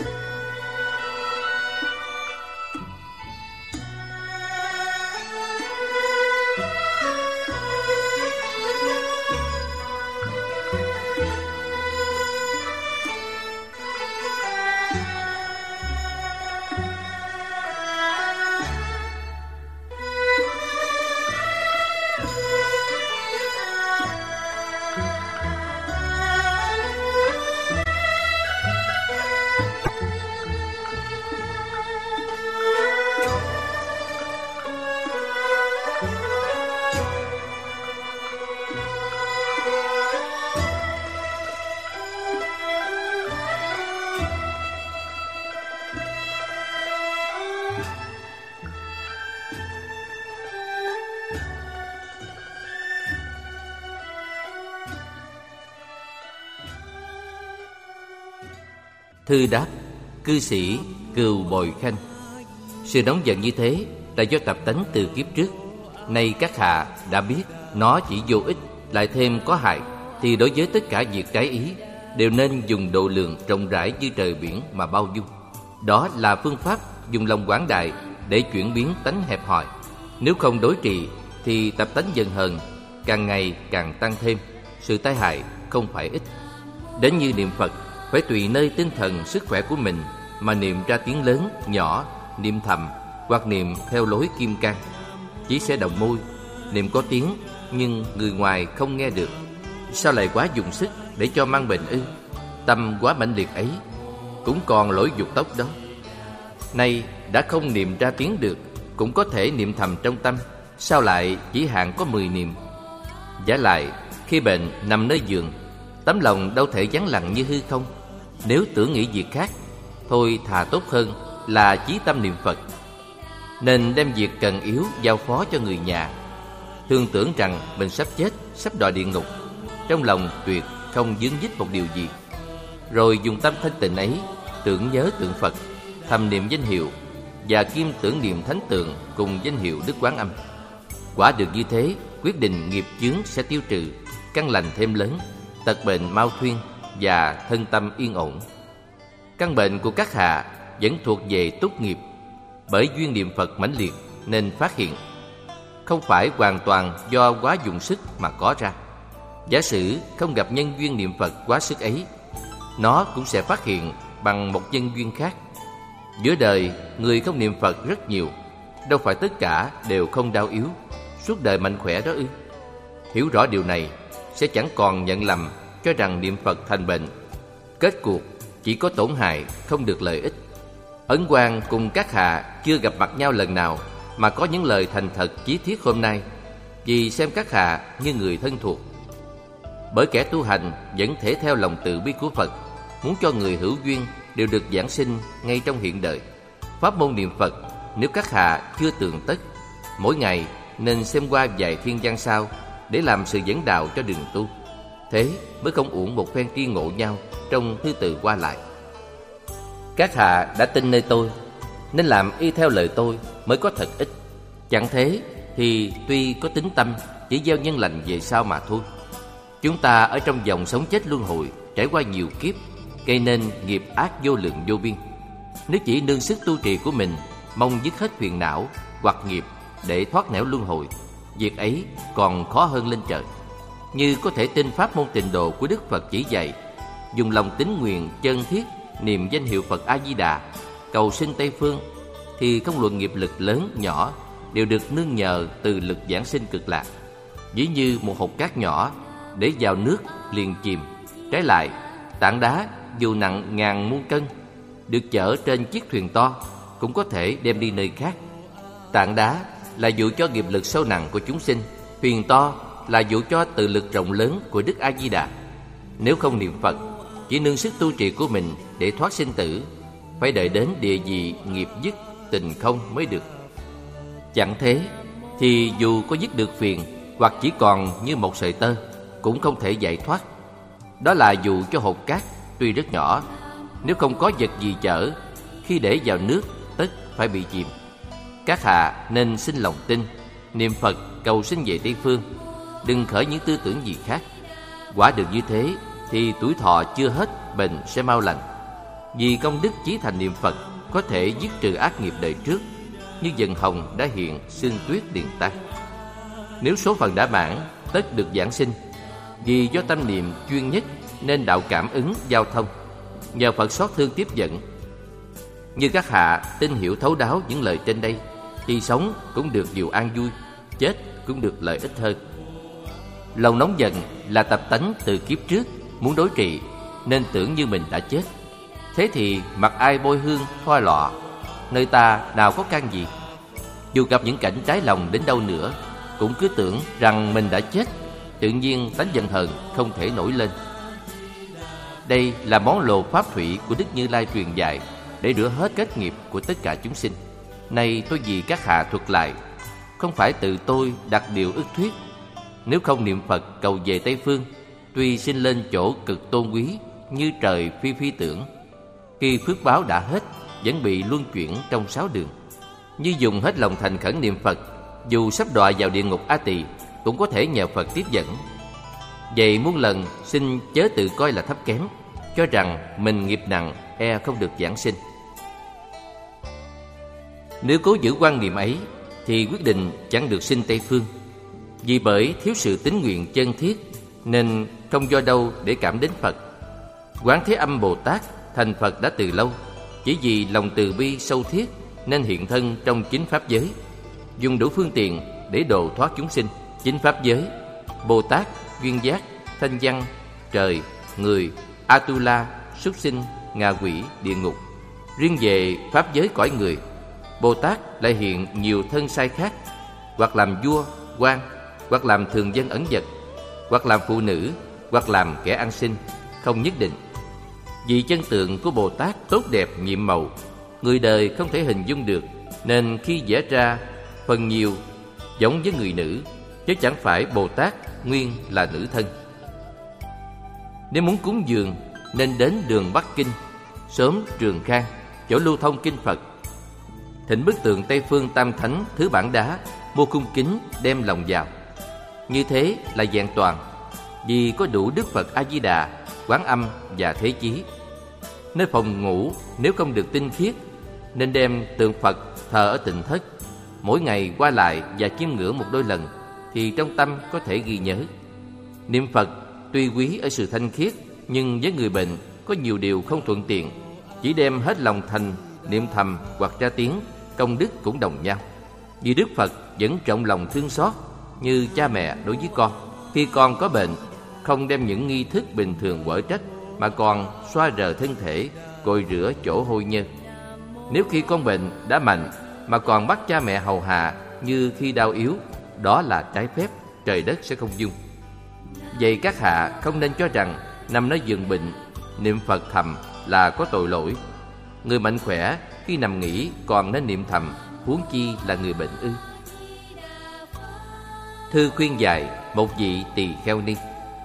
Thư đáp: cư sĩ Cừu Bồi Khanh, sự nóng giận như thế là do tập tánh từ kiếp trước. Nay các hạ đã biết nó chỉ vô ích, lại thêm có hại, thì đối với tất cả việc trái ý đều nên dùng độ lượng rộng rãi như trời biển mà bao dung. Đó là phương pháp dùng lòng quảng đại để chuyển biến tánh hẹp hòi. Nếu không đối trị thì tập tánh giận hờn càng ngày càng tăng thêm, sự tai hại không phải ít. Đến như niệm Phật, phải tùy nơi tinh thần sức khỏe của mình mà niệm ra tiếng lớn, nhỏ, niệm thầm hoặc niệm theo lối kim cang. Chỉ sẽ động môi, niệm có tiếng nhưng người ngoài không nghe được. Sao lại quá dùng sức để cho mang bệnh ư? Tâm quá mãnh liệt ấy cũng còn lỗi dục tốc đó. Nay đã không niệm ra tiếng được, cũng có thể niệm thầm trong tâm. Sao lại chỉ hạn có 10 niệm? Vả lại, khi bệnh nằm nơi giường, tấm lòng đâu thể vắng lặng như hư không. Nếu tưởng nghĩ việc khác, thôi thà tốt hơn là chí tâm niệm Phật. Nên đem việc cần yếu giao phó cho người nhà. Thường tưởng rằng mình sắp chết, sắp đọa địa ngục, trong lòng tuyệt không vướng víc một điều gì. Rồi dùng tâm thanh tịnh ấy tưởng nhớ tượng Phật, thầm niệm danh hiệu và kim tưởng niệm thánh tượng cùng danh hiệu Đức Quán Âm. Quả được như thế, quyết định nghiệp chướng sẽ tiêu trừ, căn lành thêm lớn, tật bệnh mau thuyên và thân tâm yên ổn. Căn bệnh của các hạ vẫn thuộc về túc nghiệp, bởi duyên niệm Phật mãnh liệt nên phát hiện, không phải hoàn toàn do quá dùng sức mà có ra. Giả sử không gặp nhân duyên niệm Phật quá sức ấy, nó cũng sẽ phát hiện bằng một nhân duyên khác. Giữa đời, người không niệm Phật rất nhiều, đâu phải tất cả đều không đau yếu, suốt đời mạnh khỏe đó ư? Hiểu rõ điều này, sẽ chẳng còn nhận lầm cho rằng niệm Phật thành bệnh. Kết cuộc chỉ có tổn hại, không được lợi ích. Ấn Quang cùng các hạ chưa gặp mặt nhau lần nào mà có những lời thành thật chí thiết hôm nay, vì xem các hạ như người thân thuộc. Bởi kẻ tu hành vẫn thể theo lòng từ bi của Phật, muốn cho người hữu duyên đều được giảng sinh ngay trong hiện đời. Pháp môn niệm Phật, nếu các hạ chưa tường tất, mỗi ngày nên xem qua vài thiên văn sao để làm sự dẫn đạo cho đường tu. Thế mới không uổng một phen tri ngộ nhau trong thư từ qua lại. Các hạ đã tin nơi tôi, nên làm y theo lời tôi mới có thật ích. Chẳng thế thì tuy có tính tâm, chỉ gieo nhân lành về sau mà thôi. Chúng ta ở trong vòng sống chết luân hồi, trải qua nhiều kiếp, gây nên nghiệp ác vô lượng vô biên. Nếu chỉ nương sức tu trì của mình, mong dứt hết phiền não hoặc nghiệp để thoát nẻo luân hồi, việc ấy còn khó hơn lên trời. Như có thể tin pháp môn tịnh độ của Đức Phật chỉ dạy, dùng lòng tín nguyện chân thiết niệm danh hiệu Phật A Di Đà, cầu sinh Tây phương, thì không luận nghiệp lực lớn nhỏ đều được nương nhờ từ lực giảng sinh cực lạc. Ví như một hột cát nhỏ để vào nước liền chìm. Trái lại, tảng đá dù nặng ngàn muôn cân, được chở trên chiếc thuyền to cũng có thể đem đi nơi khác. Tảng đá là dụ cho nghiệp lực sâu nặng của chúng sinh, thuyền to là dụ cho tự lực rộng lớn của Đức A Di Đà. Nếu không niệm Phật, chỉ nương sức tu trì của mình để thoát sinh tử, phải đợi đến địa vị nghiệp dứt tình không mới được. Chẳng thế thì dù có dứt được phiền, hoặc chỉ còn như một sợi tơ, cũng không thể giải thoát. Đó là dù cho hột cát tuy rất nhỏ, nếu không có vật gì chở, khi để vào nước tất phải bị chìm. Các hạ nên sinh lòng tin, niệm Phật cầu sinh về Tây phương, đừng khởi những tư tưởng gì khác. Quả được như thế thì tuổi thọ chưa hết, bệnh sẽ mau lành. Vì công đức chí thành niệm Phật có thể giết trừ ác nghiệp đời trước, như dần hồng đã hiện, sương tuyết liền tan. Nếu số phận đã mãn, tất được giảng sinh. Vì do tâm niệm chuyên nhất nên đạo cảm ứng giao thông, nhờ Phật xót thương tiếp dẫn. Như các hạ tin hiểu thấu đáo những lời trên đây, thì sống cũng được điều an vui, chết cũng được lợi ích hơn. Lòng nóng giận là tập tánh từ kiếp trước, muốn đối trị nên tưởng như mình đã chết. Thế thì mặc ai bôi hương thoa lọ, nơi ta nào có can gì. Dù gặp những cảnh trái lòng đến đâu nữa, cũng cứ tưởng rằng mình đã chết, tự nhiên tánh giận hờn không thể nổi lên. Đây là món lồ pháp thủy của Đức Như Lai truyền dạy để rửa hết kết nghiệp của tất cả chúng sinh. Nay tôi vì các hạ thuật lại, không phải tự tôi đặt điều ức thuyết. Nếu không niệm Phật cầu về Tây Phương, tuy sinh lên chỗ cực tôn quý như trời phi phi tưởng, khi phước báo đã hết, vẫn bị luân chuyển trong 6 đường. Như dùng hết lòng thành khẩn niệm Phật, dù sắp đọa vào địa ngục A Tỳ, cũng có thể nhờ Phật tiếp dẫn. Vậy muôn lần xin chớ tự coi là thấp kém, cho rằng mình nghiệp nặng e không được giảng sinh. Nếu cố giữ quan niệm ấy, thì quyết định chẳng được sinh Tây Phương. Vì bởi thiếu sự tín nguyện chân thiết, nên không do đâu để cảm đến Phật. Quán Thế Âm Bồ Tát thành Phật đã từ lâu, chỉ vì lòng từ bi sâu thiết nên hiện thân trong chính pháp giới, dùng đủ phương tiện để độ thoát chúng sinh. Chính pháp giới, Bồ Tát, duyên giác, thanh văn, trời, người, Atula, súc sinh, ngạ quỷ, địa ngục. Riêng về pháp giới cõi người, Bồ Tát lại hiện nhiều thân sai khác, hoặc làm vua, quan, hoặc làm thường dân ẩn dật, hoặc làm phụ nữ, hoặc làm kẻ ăn xin, không nhất định. Vì chân tượng của Bồ Tát tốt đẹp nhiệm màu, người đời không thể hình dung được, nên khi vẽ ra phần nhiều giống với người nữ, chứ chẳng phải Bồ Tát nguyên là nữ thân. Nếu muốn cúng dường nên đến đường Bắc Kinh, xóm Trường Khang, chỗ lưu thông kinh Phật, thỉnh bức tượng Tây Phương Tam Thánh thứ bản đá, mua cung kính đem lòng vào. Như thế là vẹn toàn, vì có đủ Đức Phật A Di Đà, Quán Âm và Thế Chí. Nơi phòng ngủ nếu không được tinh khiết, nên đem tượng Phật thờ ở tịnh thất, mỗi ngày qua lại và chiêm ngưỡng một đôi lần, thì trong tâm có thể ghi nhớ. Niệm Phật tuy quý ở sự thanh khiết, nhưng với người bệnh có nhiều điều không thuận tiện. Chỉ đem hết lòng thành niệm thầm hoặc ra tiếng, công đức cũng đồng nhau. Vì Đức Phật vẫn trọng lòng thương xót như cha mẹ đối với con. Khi con có bệnh, không đem những nghi thức bình thường quở trách, mà còn xoa rờ thân thể, gội rửa chỗ hôi nhơ. Nếu khi con bệnh đã mạnh mà còn bắt cha mẹ hầu hạ như khi đau yếu, đó là trái phép, trời đất sẽ không dung. Vậy các hạ không nên cho rằng nằm nơi giường bệnh niệm Phật thầm là có tội lỗi. Người mạnh khỏe khi nằm nghỉ còn nên niệm thầm, huống chi là người bệnh ư? Thư khuyên dạy một vị tỳ kheo ni.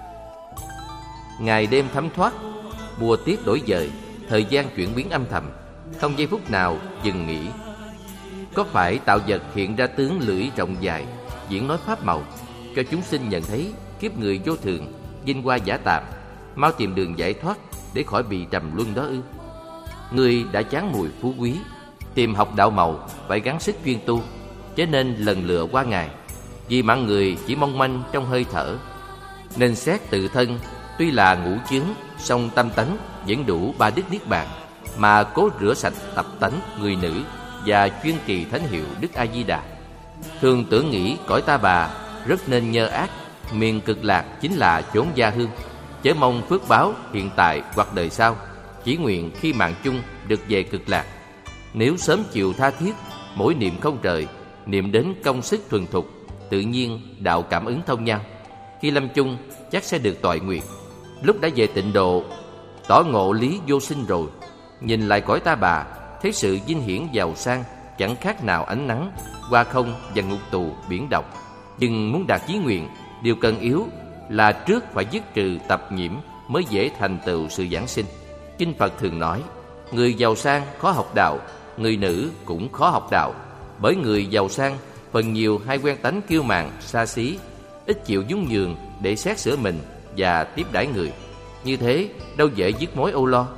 Ngày đêm thấm thoát, mùa tiết đổi dời, thời gian chuyển biến âm thầm, không giây phút nào dừng nghỉ. Có phải tạo vật hiện ra tướng lưỡi rộng dài, diễn nói pháp màu, cho chúng sinh nhận thấy kiếp người vô thường, vinh hoa giả tạm, mau tìm đường giải thoát để khỏi bị trầm luân đó ư? Người đã chán mùi phú quý, tìm học đạo màu, phải gắng sức chuyên tu, chớ nên lần lựa qua ngày. Vì mạng người chỉ mong manh trong hơi thở, nên xét tự thân. Tuy là ngũ chướng, song tâm tánh vẫn đủ 3 đức niết bàn, mà cố rửa sạch tập tánh người nữ và chuyên trì thánh hiệu Đức A Di Đà. Thường tưởng nghĩ cõi ta bà rất nên nhơ ác, miền cực lạc chính là chốn gia hương, chớ mong phước báo hiện tại hoặc đời sau, chỉ nguyện khi mạng chung được về cực lạc. Nếu sớm chịu tha thiết, mỗi niệm không rời, niệm đến công sức thuần thục, tự nhiên đạo cảm ứng thông nhau. Khi lâm chung chắc sẽ được toại nguyện. Lúc đã về tịnh độ, tỏ ngộ lý vô sinh rồi, nhìn lại cõi ta bà, thấy sự vinh hiển giàu sang chẳng khác nào ánh nắng, hoa không và ngục tù biển độc. Nhưng muốn đạt chí nguyện, điều cần yếu là trước phải dứt trừ tập nhiễm mới dễ thành tựu sự giảng sinh. Kinh Phật thường nói, người giàu sang khó học đạo, người nữ cũng khó học đạo. Bởi người giàu sang phần nhiều hay quen tánh kiêu mạn, xa xí, ít chịu nhún nhường để xét sửa mình và tiếp đãi người. Như thế đâu dễ dứt mối âu lo.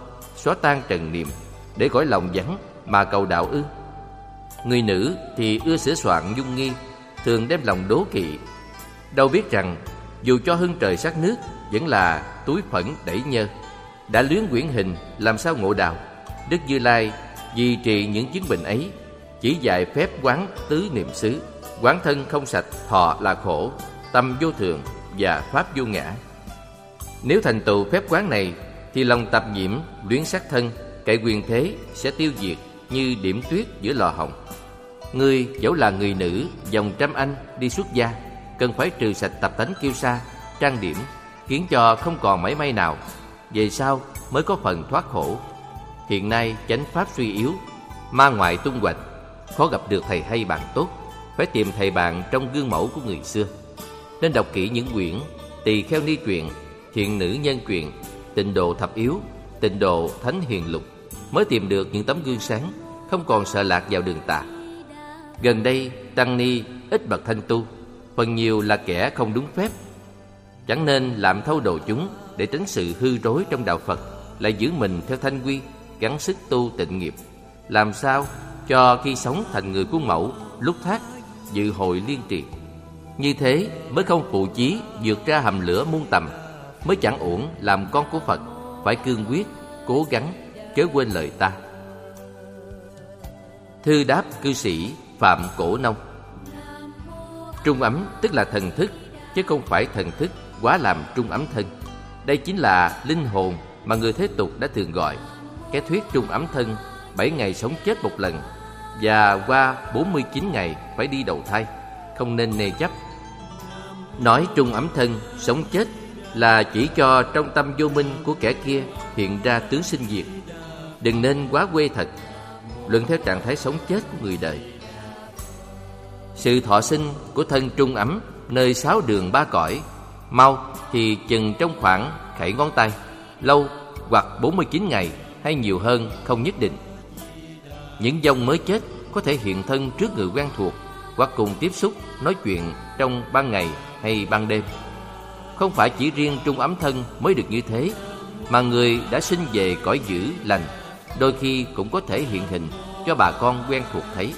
xóa tan trần niệm, để cõi lòng vắng mà cầu đạo ư? Người nữ thì ưa sửa soạn dung nghi, thường đem lòng đố kỵ, đâu biết rằng dù cho hưng trời sát nước vẫn là túi phẫn đẩy nhơ. Đã luyến quyển hình làm sao ngộ đạo? Đức Như Lai vì trị những chứng bệnh ấy, chỉ dạy phép quán tứ niệm xứ, quán thân không sạch, thọ là khổ, tâm vô thường và pháp vô ngã. Nếu thành tựu phép quán này thì lòng tạp nhiễm, luyến sắc thân, cậy quyền thế sẽ tiêu diệt như điểm tuyết giữa lò hồng. Ngươi dẫu là người nữ dòng Trăm Anh đi xuất gia, cần phải trừ sạch tập tánh kiêu sa, trang điểm, khiến cho không còn mảy may nào, về sau mới có phần thoát khổ. Hiện nay chánh pháp suy yếu, ma ngoại tung hoành, khó gặp được thầy hay bạn tốt, phải tìm thầy bạn trong gương mẫu của người xưa. Nên đọc kỹ những quyển Tỳ Kheo Ni truyện, Thiện Nữ Nhân truyện, Tịnh Độ Thập Yếu, Tịnh Độ Thánh Hiền Lục, mới tìm được những tấm gương sáng, không còn sợ lạc vào đường tà. Gần đây tăng ni ít bậc thanh tu, phần nhiều là kẻ không đúng phép. Chẳng nên làm thâu đồ chúng để tránh sự hư rối trong đạo Phật, lại giữ mình theo thanh quy, gắng sức tu tịnh nghiệp, làm sao cho khi sống thành người khuôn mẫu, lúc thác dự hội liên trì. Như thế mới không phụ chí vượt ra hầm lửa muôn tầm, mới chẳng uổng làm con của Phật. Phải cương quyết, cố gắng, chớ quên lời ta. Thư đáp cư sĩ Phạm Cổ Nông. Trung ấm tức là thần thức, chứ không phải thần thức quá làm trung ấm thân. Đây chính là linh hồn mà người thế tục đã thường gọi. Cái thuyết trung ấm thân 7 ngày sống chết một lần, và qua 49 ngày phải đi đầu thai, không nên nề chấp. Nói trung ấm thân, sống chết là chỉ cho trong tâm vô minh của kẻ kia hiện ra tướng sinh diệt. Đừng nên quá quê thật, luận theo trạng thái sống chết của người đời. Sự thọ sinh của thân trung ấm nơi 6 đường 3 cõi, mau thì chừng trong khoảng khẩy ngón tay, lâu hoặc 49 ngày hay nhiều hơn không nhất định. Những vong mới chết có thể hiện thân trước người quen thuộc, hoặc cùng tiếp xúc, nói chuyện trong ban ngày hay ban đêm. Không phải chỉ riêng trung ấm thân mới được như thế, mà người đã sinh về cõi dữ lành đôi khi cũng có thể hiện hình cho bà con quen thuộc thấy.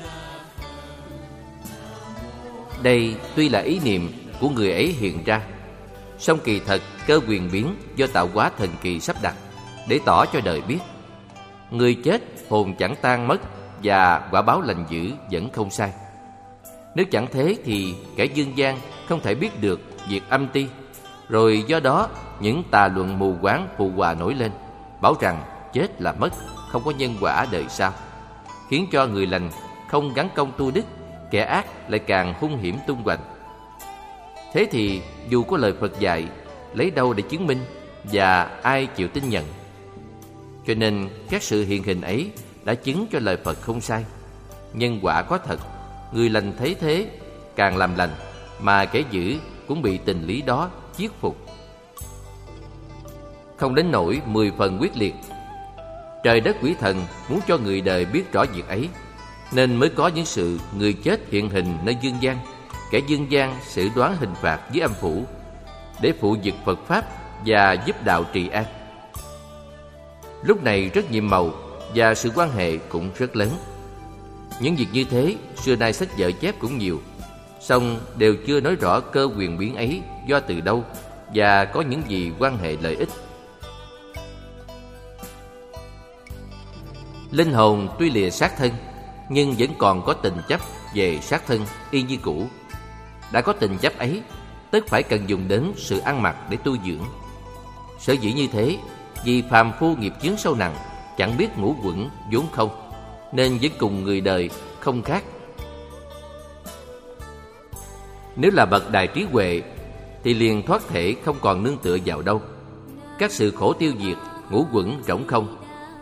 Đây tuy là ý niệm của người ấy hiện ra, song kỳ thật cơ quyền biến do tạo hóa thần kỳ sắp đặt để tỏ cho đời biết. Người chết hồn chẳng tan mất, và quả báo lành dữ vẫn không sai. Nếu chẳng thế thì kẻ dương gian không thể biết được việc âm ti, rồi do đó những tà luận mù quáng phụ họa nổi lên, bảo rằng chết là mất, không có nhân quả đời sau, khiến cho người lành không gắn công tu đức, kẻ ác lại càng hung hiểm tung hoành. Thế thì dù có lời Phật dạy, lấy đâu để chứng minh, và ai chịu tin nhận? Cho nên các sự hiện hình ấy đã chứng cho lời Phật không sai. Nhân quả có thật, người lành thấy thế càng làm lành, mà kẻ dữ cũng bị tình lý đó chiết phục. Không đến nỗi 10 phần quyết liệt. Trời đất quỷ thần muốn cho người đời biết rõ việc ấy, nên mới có những sự người chết hiện hình nơi dương gian, kẻ dương gian xử đoán hình phạt với âm phủ, để phụ việc Phật Pháp và giúp đạo trì an. Lúc này rất nhiệm màu, và sự quan hệ cũng rất lớn. Những việc như thế xưa nay sách vở chép cũng nhiều, song đều chưa nói rõ cơ quyền biến ấy do từ đâu và có những gì quan hệ lợi ích. Linh hồn tuy lìa xác thân, nhưng vẫn còn có tình chấp về xác thân y như cũ. Đã có tình chấp ấy, tất phải cần dùng đến sự ăn mặc để tu dưỡng. Sở dĩ như thế, vì phàm phu nghiệp chướng sâu nặng, chẳng biết ngũ quẩn vốn không, nên vẫn cùng người đời không khác. Nếu là bậc đại trí huệ thì liền thoát thể, không còn nương tựa vào đâu. Các sự khổ tiêu diệt, ngũ quẩn rỗng không.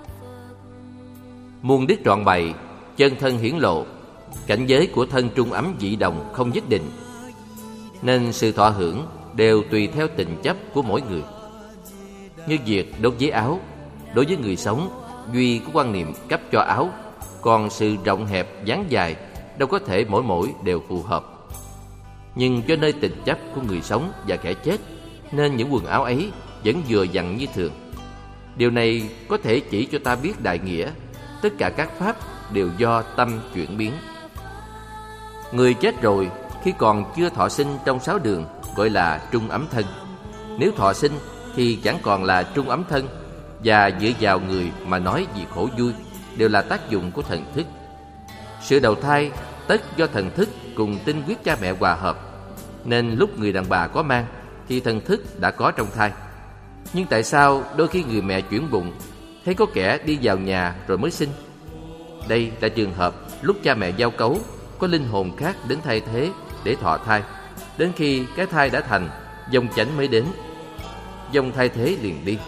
Muôn đức trọn bày, chân thân hiển lộ. Cảnh giới của thân trung ấm dị đồng không nhất định, nên sự thọ hưởng đều tùy theo tình chấp của mỗi người. Như việc đốt giấy áo, đối với người sống, duy có quan niệm cấp cho áo, còn sự rộng hẹp dáng dài đâu có thể mỗi đều phù hợp. Nhưng do nơi tình chấp của người sống và kẻ chết, nên những quần áo ấy vẫn vừa vặn như thường. Điều này có thể chỉ cho ta biết đại nghĩa. Tất cả các pháp đều do tâm chuyển biến. Người chết rồi khi còn chưa thọ sinh trong 6 đường gọi là trung ấm thân. Nếu thọ sinh thì chẳng còn là trung ấm thân, và dựa vào người mà nói gì khổ vui đều là tác dụng của thần thức. Sự đầu thai tất do thần thức cùng tinh huyết cha mẹ hòa hợp, nên lúc người đàn bà có mang thì thần thức đã có trong thai. Nhưng tại sao đôi khi người mẹ chuyển bụng thấy có kẻ đi vào nhà rồi mới sinh? Đây là trường hợp lúc cha mẹ giao cấu, có linh hồn khác đến thay thế để thọ thai. Đến khi cái thai đã thành, dòng chánh mới đến, dòng thay thế liền đi.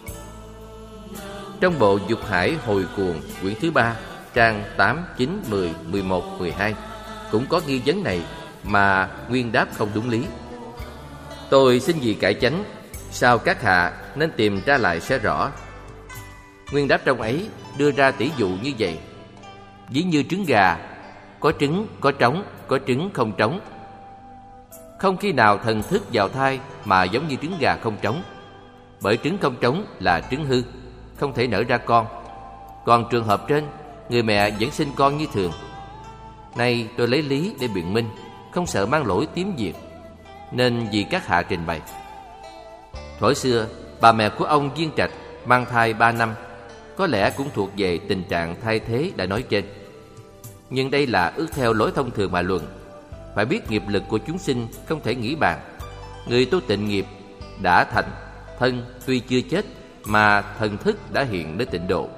Trong bộ Dục Hải Hồi Cuồng quyển thứ 3, trang 8, 9, 10, 11, 12 cũng có nghi vấn này mà Nguyên đáp không đúng lý. Tôi xin vì cải chánh, sao các hạ nên tìm ra lại sẽ rõ. Nguyên đáp trong ấy đưa ra tỷ dụ như vậy: ví như trứng gà, có trứng có trống, có trứng không trống. Không khi nào thần thức vào thai mà giống như trứng gà không trống, bởi trứng không trống là trứng hư, không thể nở ra con. Còn trường hợp trên, người mẹ vẫn sinh con như thường. Nay tôi lấy lý để biện minh, không sợ mang lỗi tím diệt, nên vì các hạ trình bày. Thuở xưa, bà mẹ của ông Viên Trạch mang thai 3 năm, có lẽ cũng thuộc về tình trạng thay thế đã nói trên. Nhưng đây là ước theo lối thông thường mà luận. Phải biết nghiệp lực của chúng sinh không thể nghĩ bàn. Người tu tịnh nghiệp đã thành, thân tuy chưa chết mà thần thức đã hiện đến tịnh độ.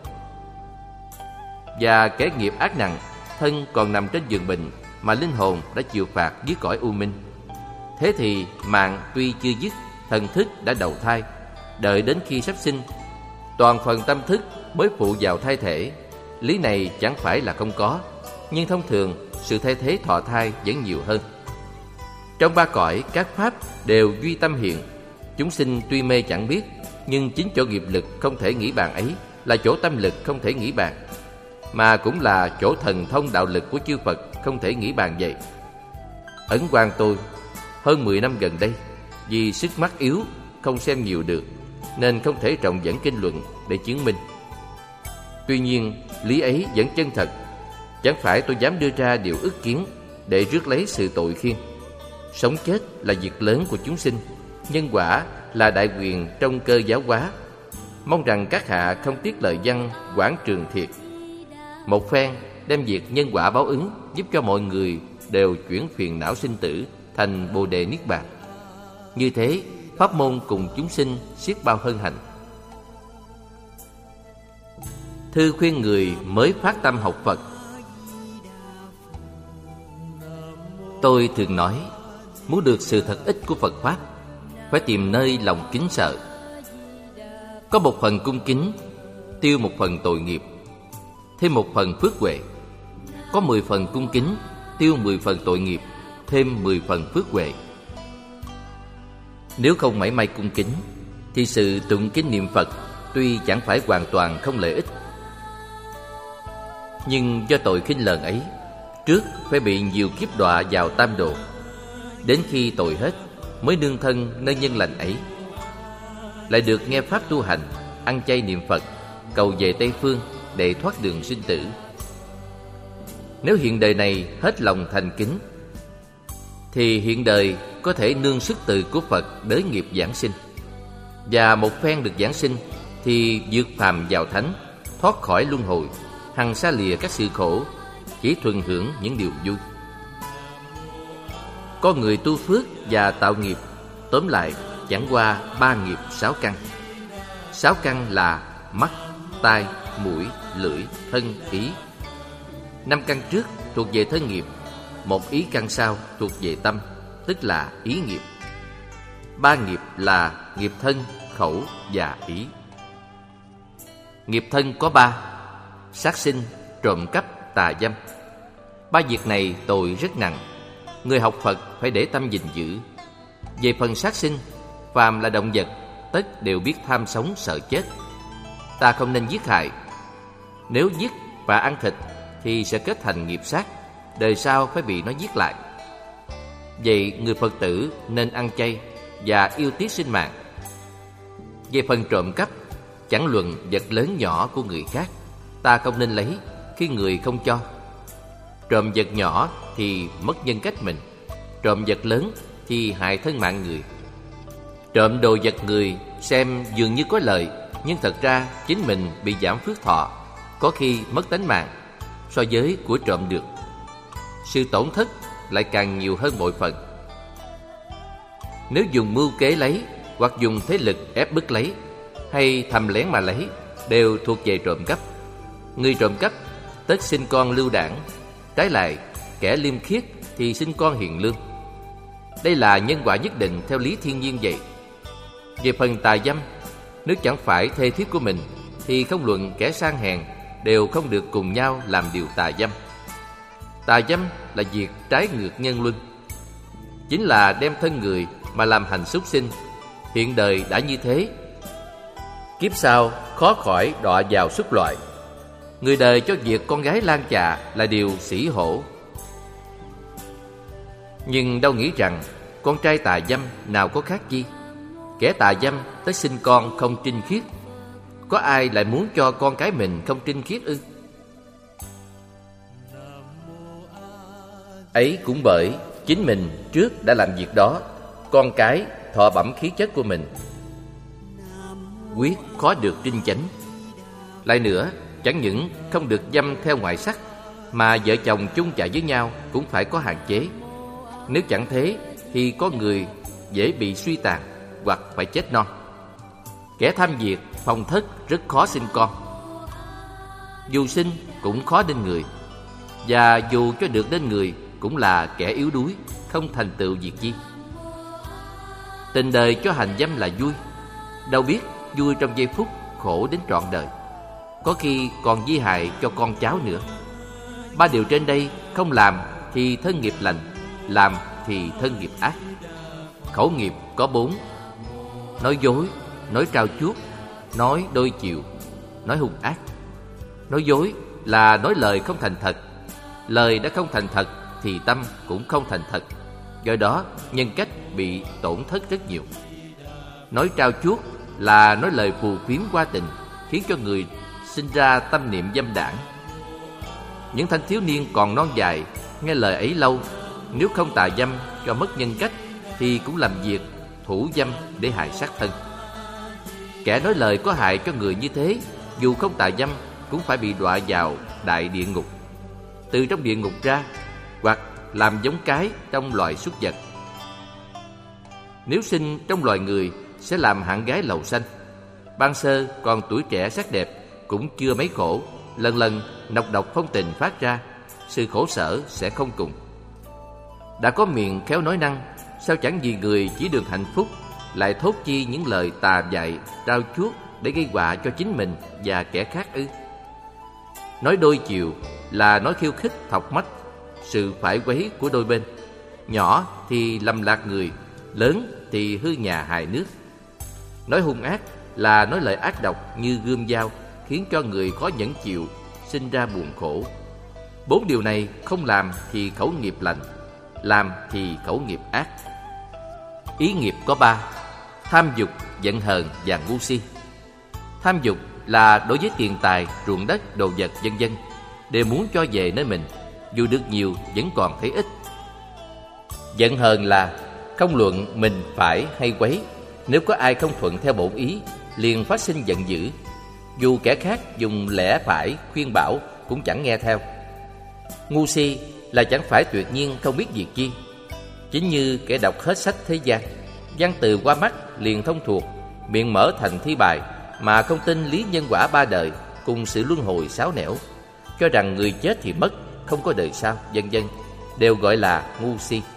Và kẻ nghiệp ác nặng, thân còn nằm trên giường bệnh mà linh hồn đã chịu phạt dưới cõi u minh. Thế thì mạng tuy chưa dứt, thần thức đã đầu thai. Đợi đến khi sắp sinh, toàn phần tâm thức mới phụ vào thai thể. Lý này chẳng phải là không có, nhưng thông thường sự thay thế thọ thai vẫn nhiều hơn. Trong 3 cõi, các pháp đều duy tâm hiện. Chúng sinh tuy mê chẳng biết, nhưng chính chỗ nghiệp lực không thể nghĩ bàn ấy là chỗ tâm lực không thể nghĩ bàn, mà cũng là chỗ thần thông đạo lực của chư Phật không thể nghĩ bàn vậy. Ấn Quang tôi hơn 10 năm gần đây, vì sức mắt yếu không xem nhiều được, nên không thể rộng dẫn kinh luận để chứng minh. Tuy nhiên lý ấy vẫn chân thật. Chẳng phải tôi dám đưa ra điều ức kiến để rước lấy sự tội khiên. Sống chết là việc lớn của chúng sinh, nhân quả là đại quyền trong cơ giáo hóa. Mong rằng các hạ không tiếc lời văn Quảng Trường Thiệt. Một phen đem việc nhân quả báo ứng giúp cho mọi người đều chuyển phiền não sinh tử thành Bồ Đề Niết Bàn. Như thế, pháp môn cùng chúng sinh xiết bao hân hạnh. Thư khuyên người mới phát tâm học Phật. Tôi thường nói, muốn được sự thật ích của Phật Pháp, phải tìm nơi lòng kính sợ. Có một phần cung kính, tiêu một phần tội nghiệp, thêm một phần phước huệ. Có 10 phần cung kính, tiêu 10 phần tội nghiệp, thêm 10 phần phước huệ. Nếu không mảy may cung kính, thì sự tụng kinh niệm Phật tuy chẳng phải hoàn toàn không lợi ích, nhưng do tội khinh lờn ấy, trước phải bị nhiều kiếp đọa vào tam độ. Đến khi tội hết mới nương thân nơi nhân lành ấy. Lại được nghe pháp tu hành, ăn chay niệm Phật, cầu về Tây Phương để thoát đường sinh tử. Nếu hiện đời này hết lòng thành kính, thì hiện đời có thể nương sức từ của Phật đới nghiệp giảng sinh. Và một phen được giảng sinh thì vượt phàm vào thánh, thoát khỏi luân hồi, hằng xa lìa các sự khổ, chỉ thuần hưởng những điều vui. Con người tu phước và tạo nghiệp, tóm lại chẳng qua 3 nghiệp 6 căn. 6 căn là mắt, tai, mũi, lưỡi, thân, ý. 5 căn trước thuộc về thân nghiệp, một ý căn sau thuộc về tâm, tức là ý nghiệp. 3 nghiệp là nghiệp thân, khẩu và ý. Nghiệp thân có 3: sát sinh, trộm cắp, tà dâm. 3 việc này tội rất nặng, người học Phật phải để tâm gìn giữ. Về phần sát sinh, phàm là động vật, tất đều biết tham sống sợ chết. Ta không nên giết hại. Nếu giết và ăn thịt thì sẽ kết thành nghiệp sát, đời sau phải bị nó giết lại. Vậy người Phật tử nên ăn chay và yêu tiếc sinh mạng. Về phần trộm cắp, Chẳng luận vật lớn nhỏ của người khác, ta không nên lấy khi người không cho. Trộm vật nhỏ thì mất nhân cách mình, trộm vật lớn thì hại thân mạng người. Trộm đồ vật người xem dường như có lợi, nhưng thật ra chính mình bị giảm phước thọ, có khi mất tánh mạng so với của trộm được. Sự tổn thất lại càng nhiều hơn bội phần. Nếu dùng mưu kế lấy, hoặc dùng thế lực ép bức lấy, hay thầm lén mà lấy, đều thuộc về trộm cắp. Người trộm cắp tất sinh con lưu đảng, trái lại kẻ liêm khiết thì sinh con hiền lương. Đây là nhân quả nhất định theo lý thiên nhiên vậy. Về phần tà dâm, nếu chẳng phải thê thiếp của mình thì không luận kẻ sang hèn đều không được cùng nhau làm điều tà dâm. Tà dâm là việc trái ngược nhân luân, chính là đem thân người mà làm hành súc sinh. Hiện đời đã như thế, kiếp sau khó khỏi đọa vào súc loại. Người đời cho việc con gái lan chạ là điều xỉ hổ, nhưng đâu nghĩ rằng con trai tà dâm nào có khác chi. Kẻ tà dâm tới sinh con không trinh khiết, có ai lại muốn cho con cái mình không trinh khiết ư? Ấy cũng bởi chính mình trước đã làm việc đó, con cái thọ bẩm khí chất của mình, quyết khó được trinh chánh. Lại nữa, chẳng những không được dâm theo ngoại sắc, mà vợ chồng chung chạy với nhau cũng phải có hạn chế. Nếu chẳng thế thì có người dễ bị suy tàn hoặc phải chết non. Kẻ tham việc phòng thất rất khó sinh con, dù sinh cũng khó nên người, và dù cho được nên người cũng là kẻ yếu đuối, không thành tựu việc chi. Tình đời cho hành dâm là vui, đâu biết vui trong giây phút, khổ đến trọn đời, có khi còn di hại cho con cháu nữa. Ba điều trên đây không làm thì thân nghiệp lành, làm thì thân nghiệp ác. Khẩu nghiệp có 4: nói dối, nói trao chuốt, nói đôi chiều, nói hung ác. Nói dối là nói lời không thành thật. Lời đã không thành thật thì tâm cũng không thành thật, do đó nhân cách bị tổn thất rất nhiều. Nói trao chuốt là nói lời phù phiếm qua tình, khiến cho người sinh ra tâm niệm dâm đảng. Những thanh thiếu niên còn non dài nghe lời ấy lâu, nếu không tà dâm cho mất nhân cách thì cũng làm việc thủ dâm để hại sát thân. Kẻ nói lời có hại cho người như thế, dù không tà dâm cũng phải bị đọa vào đại địa ngục, từ trong địa ngục ra, hoặc làm giống cái trong loài súc vật. Nếu sinh trong loài người sẽ làm hạng gái lầu xanh. Ban sơ còn tuổi trẻ sắc đẹp, cũng chưa mấy khổ, lần lần nọc độc phong tình phát ra, sự khổ sở sẽ không cùng. Đã có miệng khéo nói năng, sao chẳng vì người chỉ được hạnh phúc lại thốt chi những lời tà dại, trao chuốt để gây họa cho chính mình và kẻ khác ư? Nói đôi chiều là nói khiêu khích thọc mách sự phải quấy của đôi bên. Nhỏ thì lầm lạc người, lớn thì hư nhà hại nước. Nói hung ác là nói lời ác độc như gươm dao, khiến cho người khó nhẫn chịu, sinh ra buồn khổ. 4 điều này không làm thì khẩu nghiệp lành, làm thì khẩu nghiệp ác. Ý nghiệp có 3: tham dục, giận hờn và ngu si. Tham dục là đối với tiền tài, ruộng đất, đồ vật vân vân đều muốn cho về nơi mình, dù được nhiều vẫn còn thấy ít. Giận hờn là không luận mình phải hay quấy, nếu có ai không thuận theo bổn ý liền phát sinh giận dữ, dù kẻ khác dùng lẽ phải khuyên bảo cũng chẳng nghe theo. Ngu si là chẳng phải tuyệt nhiên không biết việc chi, chính như kẻ đọc hết sách thế gian, văn từ qua mắt liền thông thuộc, miệng mở thành thi bài, mà không tin lý nhân quả 3 đời cùng sự luân hồi 6 nẻo, cho rằng người chết thì mất, không có đời sau, vân vân, đều gọi là ngu si.